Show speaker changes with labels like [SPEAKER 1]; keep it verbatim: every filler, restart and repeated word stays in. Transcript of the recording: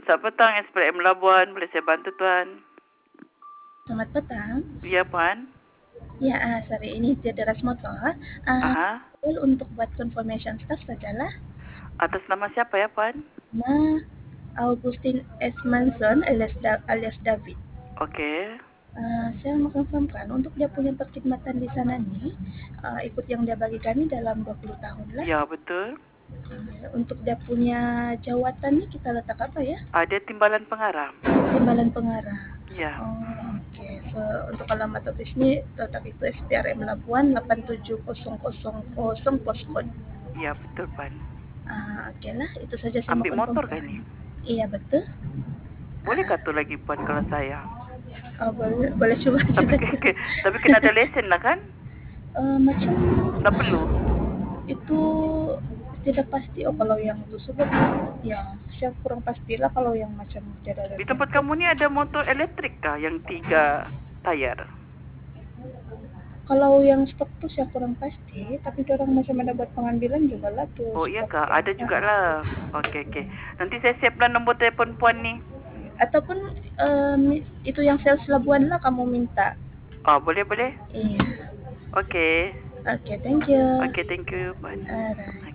[SPEAKER 1] Selamat petang, S P M Labuan. Boleh saya bantu, Tuan?
[SPEAKER 2] Selamat petang.
[SPEAKER 1] Ya, Puan.
[SPEAKER 2] Ya, uh, sorry, ini Deras Motor. Uh,
[SPEAKER 1] Aha.
[SPEAKER 2] untuk buat confirmation staff sajalah.
[SPEAKER 1] Atas nama siapa ya, Puan?
[SPEAKER 2] Nama Augustin S. Manson alias, da- alias David.
[SPEAKER 1] Oke. Okay.
[SPEAKER 2] Uh, saya mau confirmkan untuk dia punya perkhidmatan di sana ni, uh, ikut yang dia bagi kami dalam dua puluh tahun lah.
[SPEAKER 1] Ya, betul.
[SPEAKER 2] Uh, untuk dia punya jawatan ni kita letak apa ya?
[SPEAKER 1] Ada timbalan pengarah.
[SPEAKER 2] Timbalan pengarah.
[SPEAKER 1] Ya.
[SPEAKER 2] Oh, okey. So untuk alamat office ni letak itu S P R M Labuan lapan tujuh kosong kosong kosong postcode.
[SPEAKER 1] Ya, betul, Puan.
[SPEAKER 2] Ah, okeylah, itu saja saya
[SPEAKER 1] Ambil
[SPEAKER 2] mau
[SPEAKER 1] motor
[SPEAKER 2] confirm.
[SPEAKER 1] kan ni?
[SPEAKER 2] Iya, betul.
[SPEAKER 1] Boleh ah. tu lagi, Puan, kalau saya?
[SPEAKER 2] Oh, boleh, boleh cuba.
[SPEAKER 1] Tapi, ke, tapi kena ada lesen lah kan?
[SPEAKER 2] Uh, macam
[SPEAKER 1] tak perlu.
[SPEAKER 2] Itu tidak pasti oh kalau yang itu sebab ya saya kurang pastilah kalau yang macam tidak ada.
[SPEAKER 1] Di tempat kamu ni ada motor elektrik kah yang tiga tayar?
[SPEAKER 2] Kalau yang stok tu saya kurang pasti, tapi orang macam ada buat pengambilan juga lah tu.
[SPEAKER 1] Oh iya kah? Ada juga lah. Okey okey. Nanti saya siapkan nombor telefon Puan ni.
[SPEAKER 2] Ataupun um, itu yang sales Labuan lah kamu minta.
[SPEAKER 1] Oh boleh boleh.
[SPEAKER 2] Iya.
[SPEAKER 1] Okey.
[SPEAKER 2] Okey, thank you.
[SPEAKER 1] Okey, thank you Puan.
[SPEAKER 2] Alright.